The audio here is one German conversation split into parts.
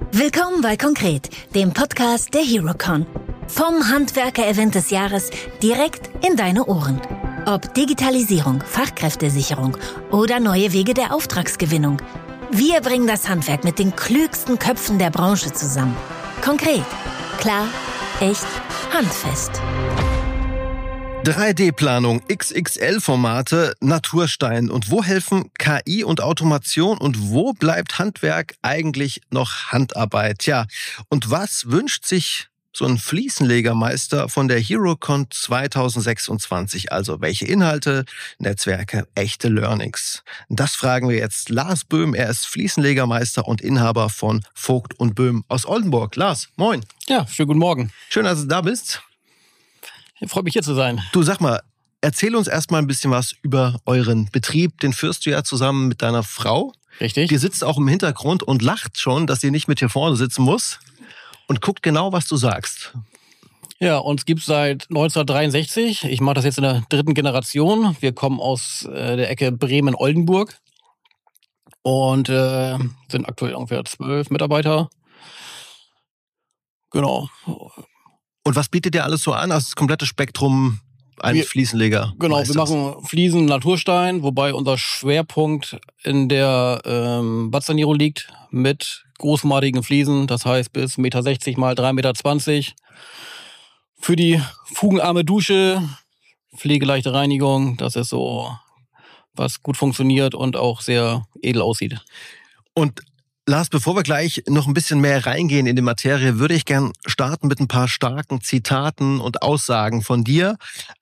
Willkommen bei Konkret, dem Podcast der HeroCon. Vom Handwerker-Event des Jahres direkt in deine Ohren. Ob Digitalisierung, Fachkräftesicherung oder neue Wege der Auftragsgewinnung. Wir bringen das Handwerk mit den klügsten Köpfen der Branche zusammen. Konkret, klar, echt, handfest. 3D-Planung, XXL-Formate, Naturstein. Und wo helfen KI und Automation und wo bleibt Handwerk eigentlich noch Handarbeit? Ja, und was wünscht sich so ein Fliesenlegermeister von der HeroCon 2026? Also welche Inhalte, Netzwerke, echte Learnings? Das fragen wir jetzt Lars Böhm. Er ist Fliesenlegermeister und Inhaber von Vogt und Böhm aus Oldenburg. Lars, moin. Ja, schönen guten Morgen. Schön, dass du da bist. Freut mich, hier zu sein. Du, sag mal, erzähl uns erstmal ein bisschen was über euren Betrieb. Den führst du ja zusammen mit deiner Frau. Richtig. Die sitzt auch im Hintergrund und lacht schon, dass sie nicht mit hier vorne sitzen muss und guckt genau, was du sagst. Ja, uns gibt's seit 1963. Ich mache das jetzt in der 3. Generation. Wir kommen aus der Ecke Bremen-Oldenburg und sind aktuell ungefähr 12 Mitarbeiter. Genau. Und was bietet ihr alles so an? Also das komplette Spektrum eines Fliesenleger. Genau, wir machen Fliesen, Naturstein, wobei unser Schwerpunkt in der Badsanierung liegt mit großmadigen Fliesen, das heißt bis 1,60 Meter mal 3,20 Meter. Für die fugenarme Dusche, pflegeleichte Reinigung, das ist so, was gut funktioniert und auch sehr edel aussieht. Und Lars, bevor wir gleich noch ein bisschen mehr reingehen in die Materie, würde ich gern starten mit ein paar starken Zitaten und Aussagen von dir.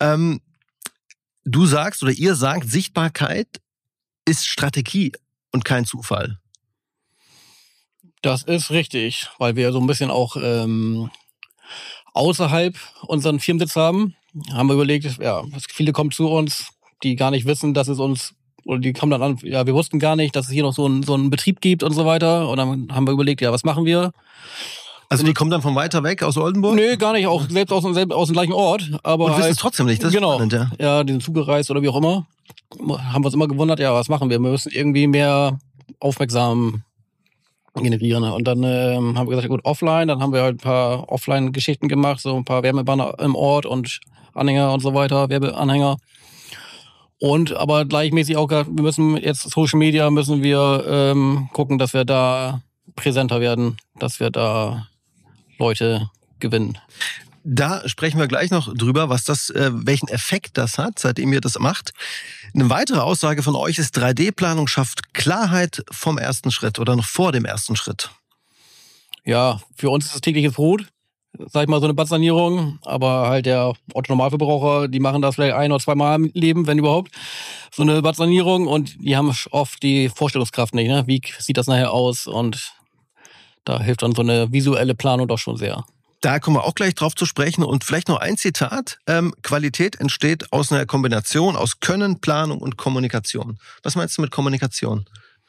Du sagst oder ihr sagt, Sichtbarkeit ist Strategie und kein Zufall. Das ist richtig, weil wir so ein bisschen auch außerhalb unseren Firmensitz haben. Haben wir überlegt, ja, viele kommen zu uns, die gar nicht wissen, dass es uns, oder die kommen dann an, ja, wir wussten gar nicht, dass es hier noch so einen Betrieb gibt und so weiter. Und dann haben wir überlegt, ja, was machen wir? Also die kommen dann von weiter weg aus Oldenburg? Nö, gar nicht, auch selbst aus dem gleichen Ort. Aber und wissen halt, es trotzdem nicht, das ist genau, spannend, ja. Ja, die sind zugereist oder wie auch immer. Haben wir uns immer gewundert, ja, was machen wir? Wir müssen irgendwie mehr aufmerksam generieren. Und dann haben wir gesagt, gut, offline. Dann haben wir halt ein paar Offline-Geschichten gemacht, so ein paar Wärmebanner im Ort und Anhänger und so weiter, Werbeanhänger. Und aber gleichmäßig auch, wir müssen jetzt Social Media, müssen wir gucken, dass wir da präsenter werden, dass wir da Leute gewinnen. Da sprechen wir gleich noch drüber, was das, welchen Effekt das hat, seitdem ihr das macht. Eine weitere Aussage von euch ist, 3D-Planung schafft Klarheit vom ersten Schritt oder noch vor dem ersten Schritt. Ja, für uns ist das tägliches Brot. Sag ich mal, so eine Badsanierung, aber halt der Otto-Normalverbraucher, die machen das vielleicht 1 oder 2 Mal im Leben, wenn überhaupt, so eine Badsanierung, und die haben oft die Vorstellungskraft nicht, ne? Wie sieht das nachher aus, und da hilft dann so eine visuelle Planung doch schon sehr. Da kommen wir auch gleich drauf zu sprechen, und vielleicht noch ein Zitat. Qualität entsteht aus einer Kombination aus Können, Planung und Kommunikation. Was meinst du mit Kommunikation?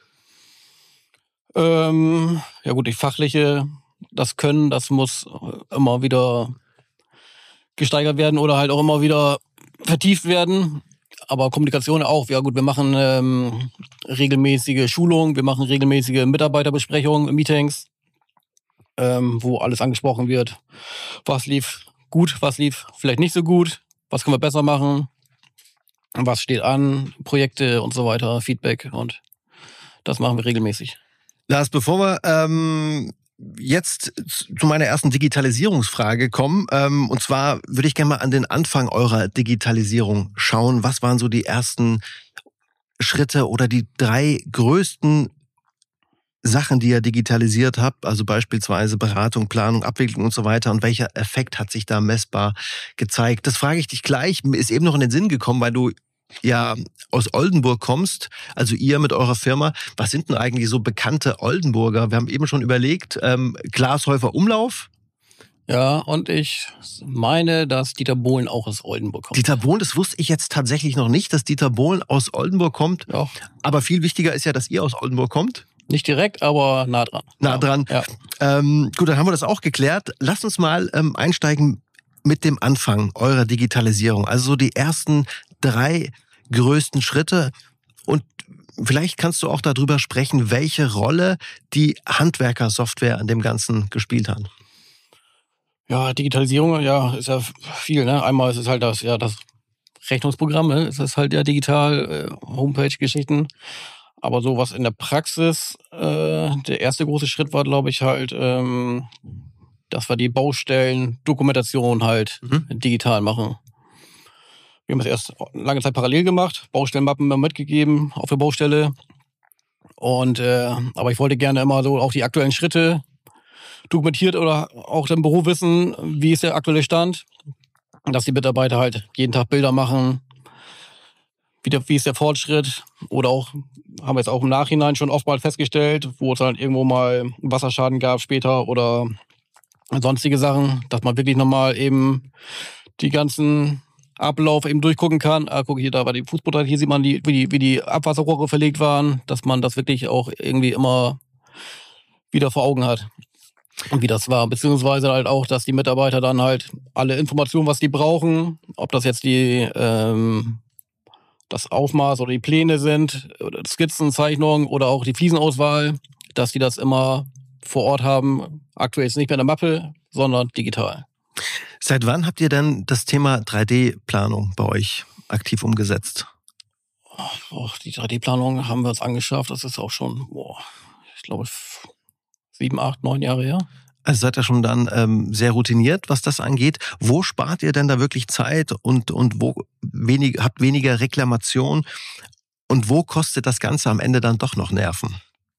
Ja gut, die fachliche, das Können, das muss immer wieder gesteigert werden oder halt auch immer wieder vertieft werden. Aber Kommunikation auch. Ja gut, wir machen regelmäßige Schulungen, wir machen regelmäßige Mitarbeiterbesprechungen, Meetings, wo alles angesprochen wird. Was lief gut, was lief vielleicht nicht so gut, was können wir besser machen, was steht an, Projekte und so weiter, Feedback, und das machen wir regelmäßig. Lars, bevor wir jetzt zu meiner ersten Digitalisierungsfrage kommen, und zwar würde ich gerne mal an den Anfang eurer Digitalisierung schauen. Was waren so die ersten Schritte oder die 3 größten Sachen, die ihr digitalisiert habt, also beispielsweise Beratung, Planung, Abwicklung und so weiter, und welcher Effekt hat sich da messbar gezeigt? Das frage ich dich gleich. Mir ist eben noch in den Sinn gekommen, weil du ja aus Oldenburg kommst, also ihr mit eurer Firma. Was sind denn eigentlich so bekannte Oldenburger? Wir haben eben schon überlegt, Glashäufer Umlauf. Ja, und ich meine, dass Dieter Bohlen auch aus Oldenburg kommt. Dieter Bohlen, das wusste ich jetzt tatsächlich noch nicht, dass Dieter Bohlen aus Oldenburg kommt. Ja. Aber viel wichtiger ist ja, dass ihr aus Oldenburg kommt. Nicht direkt, aber nah dran. Nah dran. Ja. Gut, dann haben wir das auch geklärt. Lasst uns mal einsteigen mit dem Anfang eurer Digitalisierung. Also so die ersten 3 größten Schritte. Und Vielleicht kannst du auch darüber sprechen, welche Rolle die Handwerkersoftware an dem Ganzen gespielt hat. Ja, Digitalisierung, ja, ist ja viel, ne? Einmal ist es halt das Rechnungsprogramm, ne? Es ist halt ja digital, Homepage-Geschichten. Aber so was in der Praxis, der erste große Schritt war, glaube ich, halt, dass wir die Baustellen-Dokumentation halt digital machen. Wir haben es erst lange Zeit parallel gemacht, Baustellenmappen immer mitgegeben auf der Baustelle. Und aber ich wollte gerne immer so auch die aktuellen Schritte dokumentiert oder auch im Büro wissen, wie ist der aktuelle Stand, dass die Mitarbeiter halt jeden Tag Bilder machen, wie ist der Fortschritt, oder auch, haben wir jetzt auch im Nachhinein schon oftmals festgestellt, wo es halt irgendwo mal einen Wasserschaden gab später oder sonstige Sachen, dass man wirklich nochmal eben die ganzen Ablauf eben durchgucken kann. Guck, hier, da war die Fußboden, hier sieht man, wie die Abwasserrohre verlegt waren, dass man das wirklich auch irgendwie immer wieder vor Augen hat. Und wie das war, beziehungsweise halt auch, dass die Mitarbeiter dann halt alle Informationen, was die brauchen, ob das jetzt das Aufmaß oder die Pläne sind, oder Skizzen, Zeichnungen oder auch die Fliesenauswahl, dass die das immer vor Ort haben. Aktuell ist nicht mehr in der Mappe, sondern digital. Seit wann habt ihr denn das Thema 3D-Planung bei euch aktiv umgesetzt? Die 3D-Planung haben wir uns angeschafft. Das ist auch schon, ich glaube, 7, 8, 9 Jahre her. Also seid ihr schon dann sehr routiniert, was das angeht. Wo spart ihr denn da wirklich Zeit und wo habt weniger Reklamation? Und wo kostet das Ganze am Ende dann doch noch Nerven?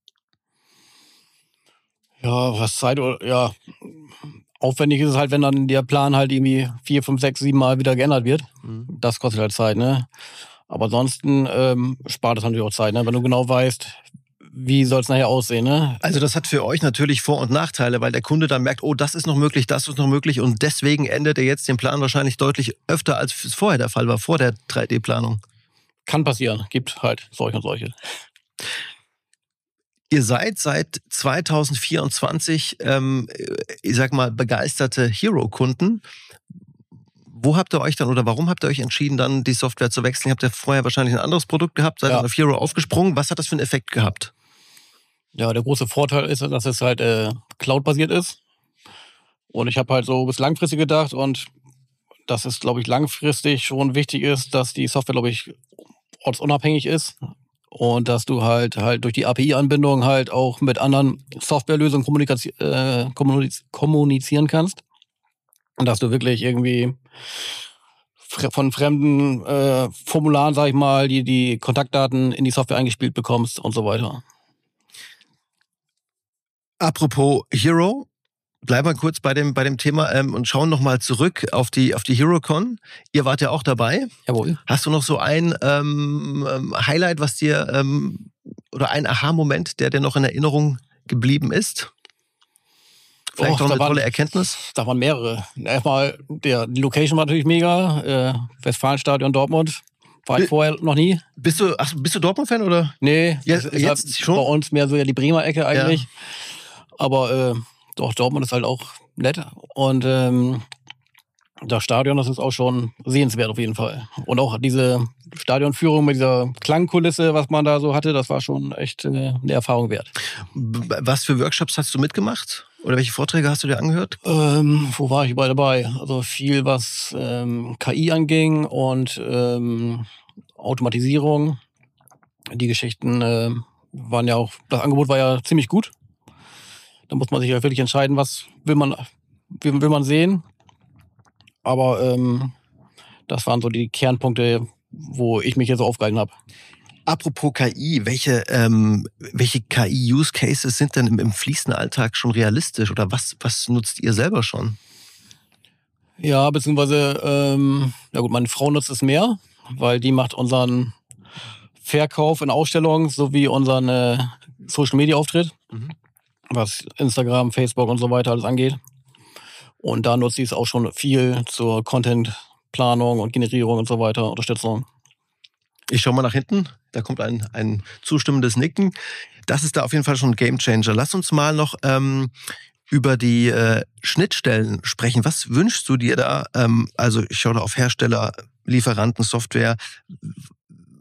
Ja, was Zeit, ja, aufwendig ist es halt, wenn dann der Plan halt irgendwie 4, 5, 6, 7 Mal wieder geändert wird. Das kostet halt Zeit, ne? Aber ansonsten spart es natürlich auch Zeit, ne? Wenn du genau weißt, wie soll es nachher aussehen, ne? Also das hat für euch natürlich Vor- und Nachteile, weil der Kunde dann merkt, oh, das ist noch möglich, das ist noch möglich, und deswegen ändert er jetzt den Plan wahrscheinlich deutlich öfter, als es vorher der Fall war, vor der 3D-Planung. Kann passieren, gibt halt solche und solche. Ihr seid seit 2024, ich sag mal, begeisterte Hero-Kunden. Wo habt ihr euch dann, oder warum habt ihr euch entschieden, dann die Software zu wechseln? Ihr habt ja vorher wahrscheinlich ein anderes Produkt gehabt, seid auf Hero aufgesprungen. Was hat das für einen Effekt gehabt? Ja, der große Vorteil ist, dass es halt Cloud-basiert ist. Und ich habe halt so bis langfristig gedacht, und dass es, glaube ich, langfristig schon wichtig ist, dass die Software, glaube ich, ortsunabhängig ist. Und dass du halt durch die API-Anbindung halt auch mit anderen Softwarelösungen kommunizieren kannst. Und dass du wirklich irgendwie von fremden Formularen, sag ich mal, die Kontaktdaten in die Software eingespielt bekommst und so weiter. Apropos Hero, bleiben wir kurz bei dem Thema und schauen nochmal zurück auf die HeroCon. Ihr wart ja auch dabei. Jawohl. Hast du noch so ein Highlight, was dir oder ein Aha-Moment, der dir noch in Erinnerung geblieben ist? Vielleicht auch eine tolle Erkenntnis? Da waren mehrere. Erstmal, die Location war natürlich mega. Westfalenstadion Dortmund. War ich vorher noch nie. Bist du Dortmund-Fan, oder? Nee, jetzt halt schon? Bei uns mehr so ja die Bremer Ecke eigentlich. Ja. Aber doch, Dortmund ist halt auch nett. Und das Stadion, das ist auch schon sehenswert auf jeden Fall. Und auch diese Stadionführung mit dieser Klangkulisse, was man da so hatte, das war schon echt eine Erfahrung wert. Was für Workshops hast du mitgemacht? Oder welche Vorträge hast du dir angehört? Wo war ich überall dabei? Also viel, was KI anging und Automatisierung. Die Geschichten waren ja auch, das Angebot war ja ziemlich gut. Da muss man sich ja wirklich entscheiden, was will man sehen. Aber das waren so die Kernpunkte, wo ich mich jetzt so aufgehalten habe. Apropos KI, welche KI-Use-Cases sind denn im fließenden Alltag schon realistisch? Oder was nutzt ihr selber schon? Ja, beziehungsweise, meine Frau nutzt es mehr, weil die macht unseren Verkauf in Ausstellungen sowie unseren Social-Media-Auftritt, was Instagram, Facebook und so weiter alles angeht. Und da nutzt sie es auch schon viel zur Content-Planung und Generierung und so weiter, Unterstützung. Ich schau mal nach hinten, da kommt ein zustimmendes Nicken. Das ist da auf jeden Fall schon ein Gamechanger. Lass uns mal noch über die Schnittstellen sprechen. Was wünschst du dir da? Also ich schaue da auf Hersteller, Lieferanten, Software.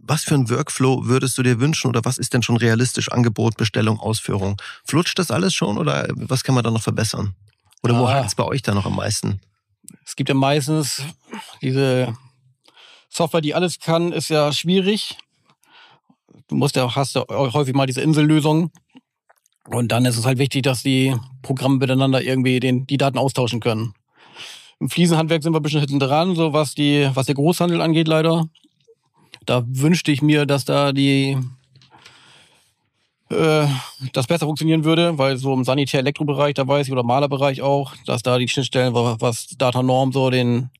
was für ein Workflow würdest du dir wünschen oder was ist denn schon realistisch? Angebot, Bestellung, Ausführung. Flutscht das alles schon oder was kann man da noch verbessern? Oder wo hakt es bei euch da noch am meisten? Es gibt ja meistens diese Software, die alles kann, ist ja schwierig. Hast ja häufig mal diese Insellösung. Und dann ist es halt wichtig, dass die Programme miteinander irgendwie die Daten austauschen können. Im Fliesenhandwerk sind wir ein bisschen hinten dran, so was der Großhandel angeht, leider. Da wünschte ich mir, dass da das besser funktionieren würde, weil so im Sanitär-Elektrobereich, da weiß ich, oder Malerbereich auch, dass da die Schnittstellen, was Datanorm so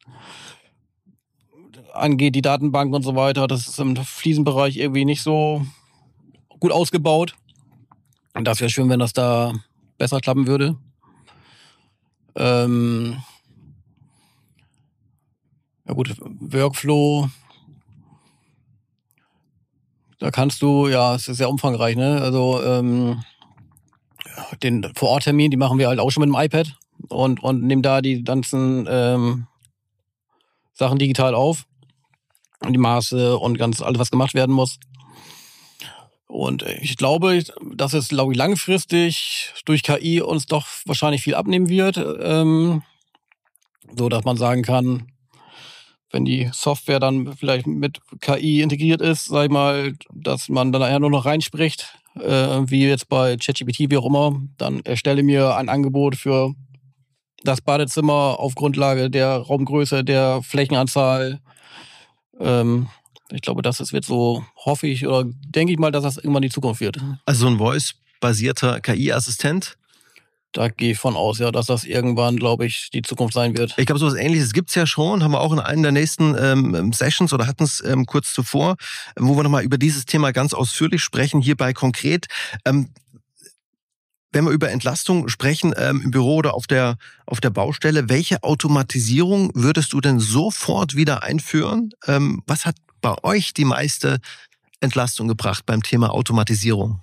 angeht, die Datenbank und so weiter, das ist im Fliesenbereich irgendwie nicht so gut ausgebaut. Und das wäre schön, wenn das da besser klappen würde. Ja gut, Workflow, da kannst du, es ist sehr umfangreich, ne? Also den Vor-Ort-Termin, die machen wir halt auch schon mit dem iPad und nehmen da die ganzen Sachen digital auf. Die Maße und alles, was gemacht werden muss. Und ich glaube, dass es, langfristig durch KI uns doch wahrscheinlich viel abnehmen wird. So, dass man sagen kann, wenn die Software dann vielleicht mit KI integriert ist, sag ich mal, dass man dann nachher nur noch reinspricht, wie jetzt bei ChatGPT, wie auch immer, dann erstelle mir ein Angebot für das Badezimmer auf Grundlage der Raumgröße, der Flächenanzahl. Ich glaube, wird so, hoffe ich oder denke ich mal, dass das irgendwann die Zukunft wird. Also so ein Voice-basierter KI-Assistent? Da gehe ich von aus, dass das irgendwann, glaube ich, die Zukunft sein wird. Ich glaube, sowas Ähnliches gibt's ja schon, haben wir auch in einer der nächsten Sessions oder hatten es kurz zuvor, wo wir nochmal über dieses Thema ganz ausführlich sprechen, hierbei konkret. Wenn wir über Entlastung sprechen, im Büro oder auf der Baustelle, welche Automatisierung würdest du denn sofort wieder einführen? Was hat bei euch die meiste Entlastung gebracht beim Thema Automatisierung?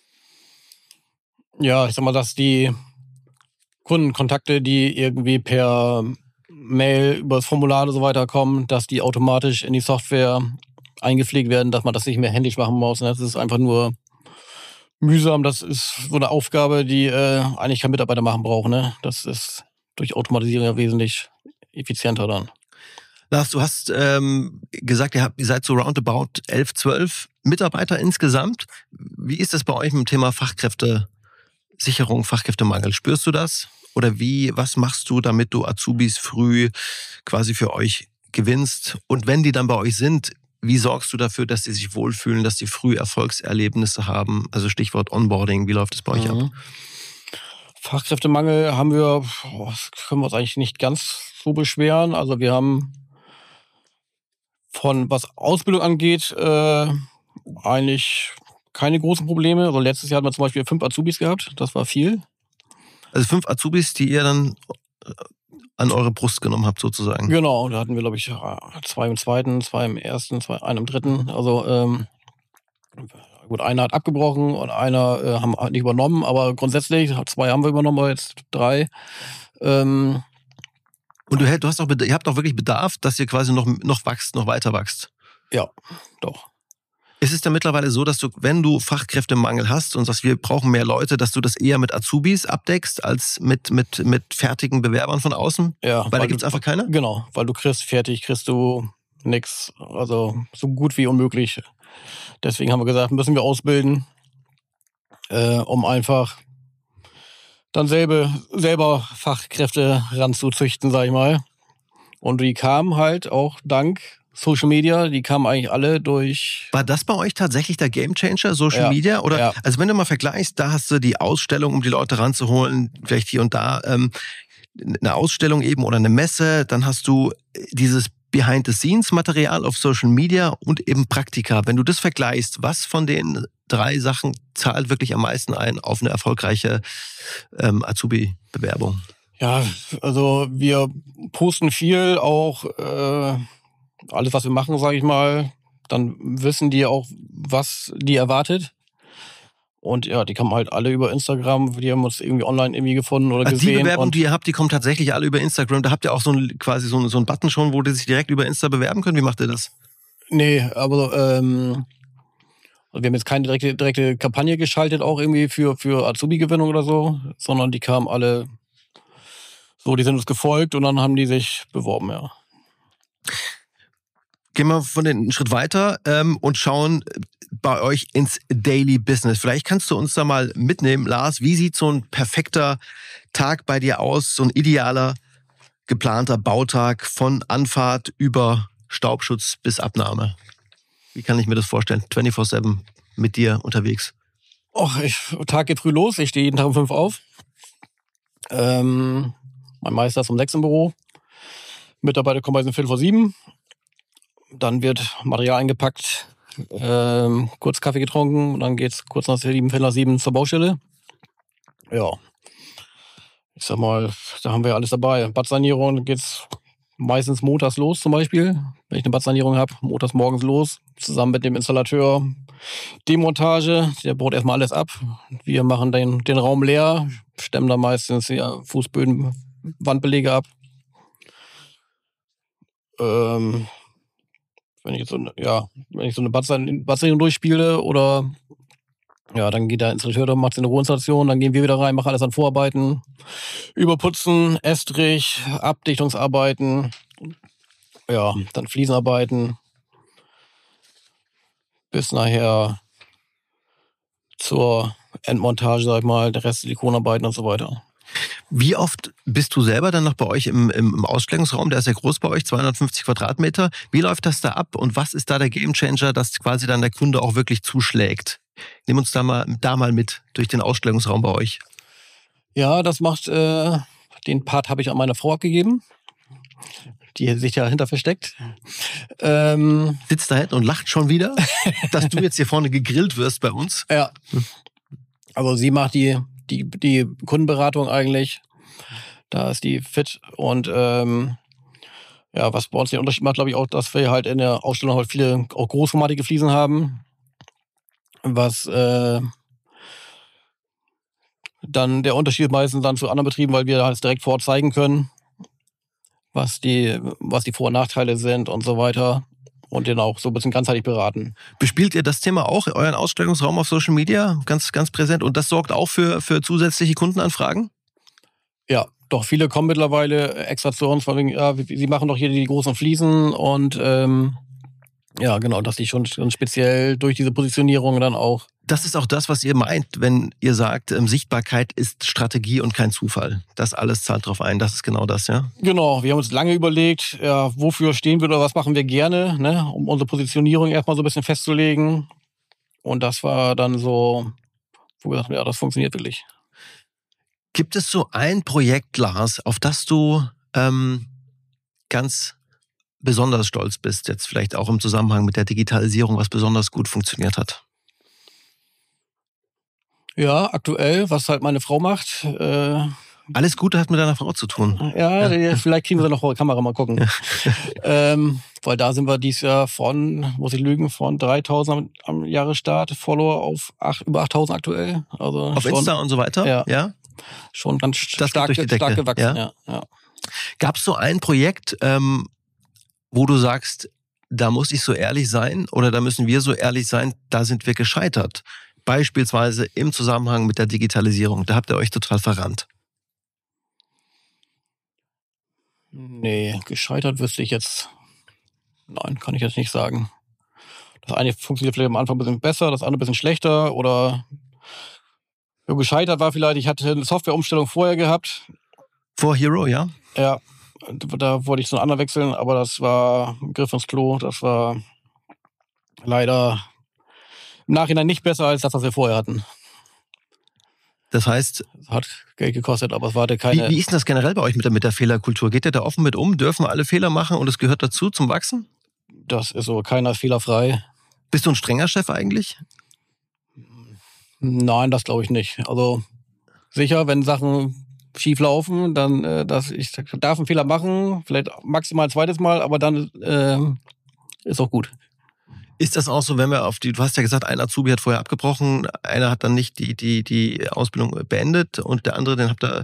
Ja, ich sag mal, dass die Kundenkontakte, die irgendwie per Mail über das Formular und so weiter kommen, dass die automatisch in die Software eingepflegt werden, dass man das nicht mehr händisch machen muss. Das ist einfach nur mühsam. Das ist so eine Aufgabe, die eigentlich kein Mitarbeiter machen braucht. Ne? Das ist durch Automatisierung ja wesentlich effizienter dann. Lars, du hast gesagt, ihr seid so roundabout 11, 12 Mitarbeiter insgesamt. Wie ist das bei euch mit dem Thema Fachkräftesicherung, Fachkräftemangel? Spürst du das? Oder was machst du, damit du Azubis früh quasi für euch gewinnst? Und wenn die dann bei euch sind, wie sorgst du dafür, dass die sich wohlfühlen, dass die früh Erfolgserlebnisse haben? Also Stichwort Onboarding, wie läuft es bei euch ab? Fachkräftemangel haben wir, das können wir uns eigentlich nicht ganz so beschweren. Also wir haben was Ausbildung angeht, eigentlich keine großen Probleme. Also letztes Jahr hatten wir zum Beispiel 5 Azubis gehabt. Das war viel. Also 5 Azubis, die ihr dann an eure Brust genommen habt, sozusagen. Genau, da hatten wir, glaube ich, 2 im zweiten, 2 im ersten, einen im dritten. Also gut, einer hat abgebrochen und einer haben nicht übernommen, aber grundsätzlich 2 haben wir übernommen, aber jetzt 3. Und ihr habt auch wirklich Bedarf, dass ihr quasi noch wächst, noch weiter wächst. Ja, doch. Ist es dann mittlerweile so, dass du, wenn du Fachkräftemangel hast und sagst, wir brauchen mehr Leute, dass du das eher mit Azubis abdeckst, als mit fertigen Bewerbern von außen? Ja. Weil da gibt's einfach keine? Genau, weil du kriegst du nix, also so gut wie unmöglich. Deswegen haben wir gesagt, müssen wir ausbilden, um einfach dann selber Fachkräfte ranzuzüchten, sag ich mal. Und die kamen halt auch dank Social Media, die kamen eigentlich alle durch. War das bei euch tatsächlich der Gamechanger, Social Media? Oder? Ja. Also wenn du mal vergleichst, da hast du die Ausstellung, um die Leute ranzuholen, vielleicht hier und da eine Ausstellung eben oder eine Messe, dann hast du dieses Behind-the-Scenes-Material auf Social Media und eben Praktika. Wenn du das vergleichst, was von den 3 Sachen zahlt wirklich am meisten ein auf eine erfolgreiche Azubi-Bewerbung? Ja, also wir posten viel, auch alles, was wir machen, sage ich mal. Dann wissen die auch, was die erwartet. Und ja, die kamen halt alle über Instagram, die haben uns irgendwie online gefunden oder also gesehen. Die Bewerbungen, die ihr habt, die kommen tatsächlich alle über Instagram. Da habt ihr auch so einen Button schon, wo die sich direkt über Insta bewerben können. Wie macht ihr das? Nee, aber wir haben jetzt keine direkte Kampagne geschaltet, auch irgendwie für Azubi-Gewinnung oder so, sondern die kamen alle so, die sind uns gefolgt und dann haben die sich beworben, ja. Gehen wir einen Schritt weiter und schauen bei euch ins Daily Business. Vielleicht kannst du uns da mal mitnehmen, Lars. Wie sieht so ein perfekter Tag bei dir aus? So ein idealer, geplanter Bautag von Anfahrt über Staubschutz bis Abnahme. Wie kann ich mir das vorstellen? 24/7 mit dir unterwegs. Tag geht früh los. Ich stehe jeden Tag um 5 auf. Mein Meister ist um 6 im Büro. Mitarbeiter kommen bei 6:45. Dann wird Material eingepackt, kurz Kaffee getrunken und dann geht's kurz nach 7 zur Baustelle. Ja, ich sag mal, da haben wir alles dabei. Badsanierung geht's meistens montags los zum Beispiel. Wenn ich eine Badsanierung habe, montags morgens los, zusammen mit dem Installateur. Demontage, der baut erstmal alles ab. Wir machen den Raum leer, stemmen da meistens Fußböden, Wandbelege ab. Wenn ich so eine Badsanierung durchspiele oder dann geht der Installateur, dann macht eine Rohinstallation, dann gehen wir wieder rein, machen alles an Vorarbeiten, Überputzen, Estrich, Abdichtungsarbeiten, dann Fliesenarbeiten, bis nachher zur Endmontage, sag ich mal, der Rest Silikonarbeiten und so weiter. Wie oft bist du selber dann noch bei euch im Ausstellungsraum? Der ist ja groß bei euch, 250 Quadratmeter. Wie läuft das da ab und was ist da der Gamechanger, dass quasi dann der Kunde auch wirklich zuschlägt? Nimm uns da mal mit durch den Ausstellungsraum bei euch. Ja, das macht, den Part habe ich an meine Frau abgegeben, die sich dahinter versteckt. Sitzt da hinten und lacht schon wieder, dass du jetzt hier vorne gegrillt wirst bei uns. Ja. Also sie macht die Kundenberatung eigentlich. Da ist die fit und was bei uns den Unterschied macht, glaube ich auch, dass wir halt in der Ausstellung halt viele auch großformatige Fliesen haben, was dann der Unterschied meistens dann zu anderen Betrieben, weil wir halt direkt vor Ort zeigen können, was die Vor- und Nachteile sind und so weiter. Und den auch so ein bisschen ganzheitlich beraten. Bespielt ihr das Thema auch, euren Ausstellungsraum auf Social Media? Ganz, ganz präsent. Und das sorgt auch für zusätzliche Kundenanfragen? Ja, doch viele kommen mittlerweile extra zu uns, von wegen, sie machen doch hier die großen Fliesen und genau, dass die schon speziell durch diese Positionierung dann auch. Das ist auch das, was ihr meint, wenn ihr sagt, Sichtbarkeit ist Strategie und kein Zufall. Das alles zahlt drauf ein, das ist genau das, ja? Genau, wir haben uns lange überlegt, wofür stehen wir oder was machen wir gerne, ne, um unsere Positionierung erstmal so ein bisschen festzulegen. Und das war dann so, wo wir dachten, das funktioniert wirklich. Gibt es so ein Projekt, Lars, auf das du ganz besonders stolz bist, jetzt vielleicht auch im Zusammenhang mit der Digitalisierung, was besonders gut funktioniert hat? Ja, aktuell, was halt meine Frau macht. Alles Gute hat mit deiner Frau zu tun. Ja. Vielleicht kriegen wir noch vor der Kamera mal gucken. Weil da sind wir dieses Jahr muss ich lügen, von 3.000 am Jahresstart, Follower auf über 8.000 aktuell. Also auf schon, Insta und so weiter? Ja. Schon ganz stark gewachsen. Ja. Gab es so ein Projekt, wo du sagst, da muss ich so ehrlich sein oder da müssen wir so ehrlich sein, da sind wir gescheitert? Beispielsweise im Zusammenhang mit der Digitalisierung. Da habt ihr euch total verrannt. Nee, gescheitert wüsste ich jetzt. Nein, kann ich jetzt nicht sagen. Das eine funktioniert vielleicht am Anfang ein bisschen besser, das andere ein bisschen schlechter. Oder gescheitert war vielleicht, ich hatte eine Softwareumstellung vorher gehabt. Vor Hero, ja? Ja, da wollte ich zu einem anderen wechseln, aber das war ein Griff ins Klo. Das war leider im Nachhinein nicht besser als das, was wir vorher hatten. Das heißt, es hat Geld gekostet, aber es war keine. Wie ist denn das generell bei euch mit der Fehlerkultur? Geht ihr da offen mit um? Dürfen alle Fehler machen und es gehört dazu zum Wachsen? Das ist so, keiner ist fehlerfrei. Bist du ein strenger Chef eigentlich? Nein, das glaube ich nicht. Also sicher, wenn Sachen schief laufen, dann ich darf einen Fehler machen, vielleicht maximal ein zweites Mal, aber dann ist auch gut. Ist das auch so, wenn wir du hast ja gesagt, ein Azubi hat vorher abgebrochen, einer hat dann nicht die Ausbildung beendet und der andere, den habt ihr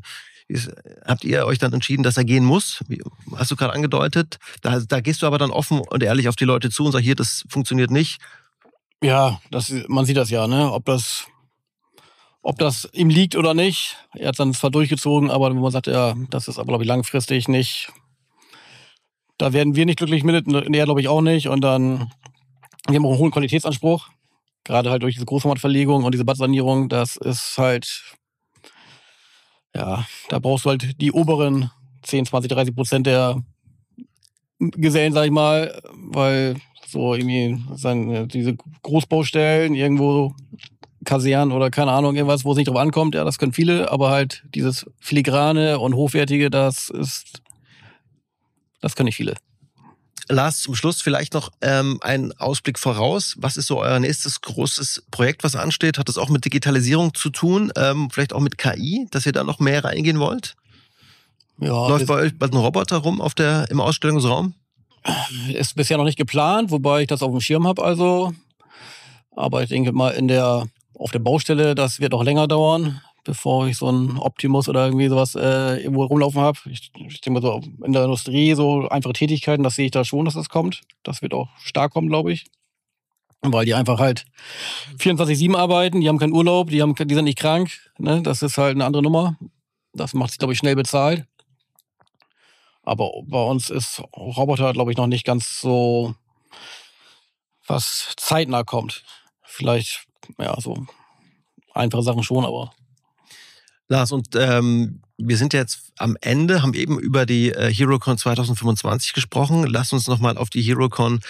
habt ihr euch dann entschieden, dass er gehen muss? Hast du gerade angedeutet. Da gehst du aber dann offen und ehrlich auf die Leute zu und sagst, hier, das funktioniert nicht. Ja, man sieht das ja, ne? Ob das ihm liegt oder nicht. Er hat dann zwar durchgezogen, aber wenn man sagt, ja, das ist aber, glaube ich, langfristig nicht. Da werden wir nicht glücklich mit, er glaube ich auch nicht. Und dann, wir haben auch einen hohen Qualitätsanspruch. Gerade halt durch diese Großformatverlegung und diese Badsanierung, das ist halt, ja, da brauchst du halt die oberen 10, 20, 30% der Gesellen, sag ich mal, weil so irgendwie diese Großbaustellen irgendwo Kasernen oder keine Ahnung, irgendwas, wo es nicht drauf ankommt, ja, das können viele, aber halt dieses Filigrane und Hochwertige, das können nicht viele. Lars, zum Schluss vielleicht noch einen Ausblick voraus. Was ist so euer nächstes großes Projekt, was ansteht? Hat das auch mit Digitalisierung zu tun? Vielleicht auch mit KI, dass ihr da noch mehr reingehen wollt? Ja, läuft bei euch bald ein Roboter rum im Ausstellungsraum? Ist bisher noch nicht geplant, wobei ich das auf dem Schirm habe, also. Aber ich denke mal, auf der Baustelle, das wird noch länger dauern, bevor ich so einen Optimus oder irgendwie sowas irgendwo rumlaufen habe. Ich denke mal so in der Industrie, so einfache Tätigkeiten, das sehe ich da schon, dass das kommt. Das wird auch stark kommen, glaube ich. Weil die einfach halt 24/7 arbeiten, die haben keinen Urlaub, die sind nicht krank. Ne? Das ist halt eine andere Nummer. Das macht sich, glaube ich, schnell bezahlt. Aber bei uns ist Roboter, glaube ich, noch nicht ganz so, was zeitnah kommt. Vielleicht, ja, so einfache Sachen schon, aber... Lars, und wir sind jetzt am Ende, haben eben über die HeroCon 2025 gesprochen. Lass uns nochmal auf die HeroCon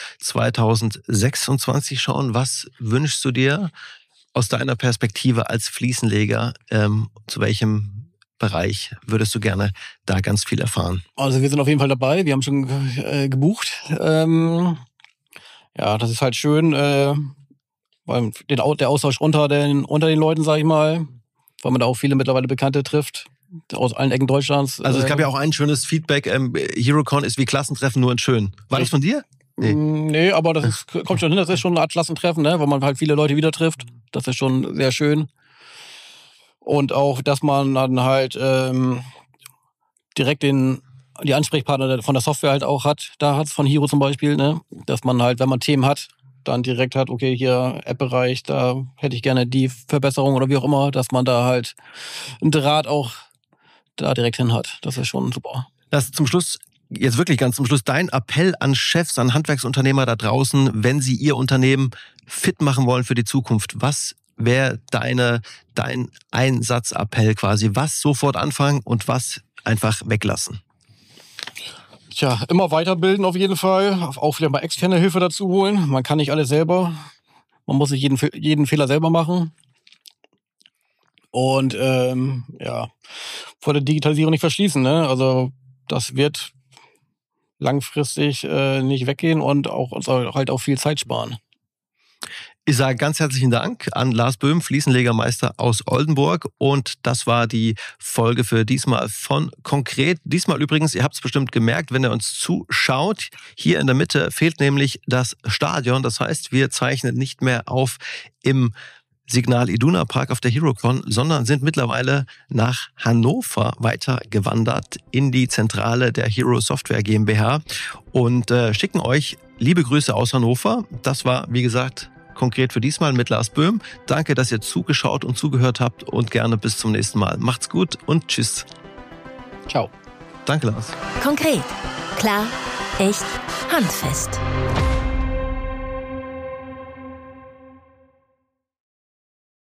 2026 schauen. Was wünschst du dir aus deiner Perspektive als Fliesenleger? Zu welchem Bereich würdest du gerne da ganz viel erfahren? Also wir sind auf jeden Fall dabei. Wir haben schon gebucht. Ja, das ist halt schön, weil der Austausch unter den Leuten, sag ich mal, weil man da auch viele mittlerweile Bekannte trifft, aus allen Ecken Deutschlands. Also es gab ja auch ein schönes Feedback, HeroCon ist wie Klassentreffen, nur in schön. War das von dir? Nee, aber kommt schon hin, das ist schon eine Art Klassentreffen, ne? Weil man halt viele Leute wieder trifft. Das ist schon sehr schön. Und auch, dass man dann halt direkt die Ansprechpartner von der Software halt auch hat. Da hat es von Hero zum Beispiel, ne? Dass man halt, wenn man Themen hat, dann direkt hat, okay, hier App-Bereich, da hätte ich gerne die Verbesserung oder wie auch immer, dass man da halt einen Draht auch da direkt hin hat. Das ist schon super. Das zum Schluss, jetzt wirklich ganz zum Schluss, dein Appell an Chefs, an Handwerksunternehmer da draußen, wenn sie ihr Unternehmen fit machen wollen für die Zukunft. Was wäre dein Einsatzappell quasi? Was sofort anfangen und was einfach weglassen? Tja, immer weiterbilden auf jeden Fall. Auch vielleicht mal externe Hilfe dazu holen. Man kann nicht alles selber. Man muss sich jeden Fehler selber machen. Und ja, vor der Digitalisierung nicht verschließen. Ne? Also das wird langfristig nicht weggehen und auch uns halt auch viel Zeit sparen. Ich sage ganz herzlichen Dank an Lars Böhm, Fliesenlegermeister aus Oldenburg. Und das war die Folge für diesmal von Konkret. Diesmal übrigens, ihr habt es bestimmt gemerkt, wenn ihr uns zuschaut, hier in der Mitte fehlt nämlich das Stadion. Das heißt, wir zeichnen nicht mehr auf im Signal Iduna Park auf der HeroCon, sondern sind mittlerweile nach Hannover weitergewandert in die Zentrale der Hero Software GmbH und schicken euch liebe Grüße aus Hannover. Das war, wie gesagt, Konkret für diesmal mit Lars Böhm. Danke, dass ihr zugeschaut und zugehört habt und gerne bis zum nächsten Mal. Macht's gut und tschüss. Ciao. Danke, Lars. Konkret. Klar. Echt. Handfest.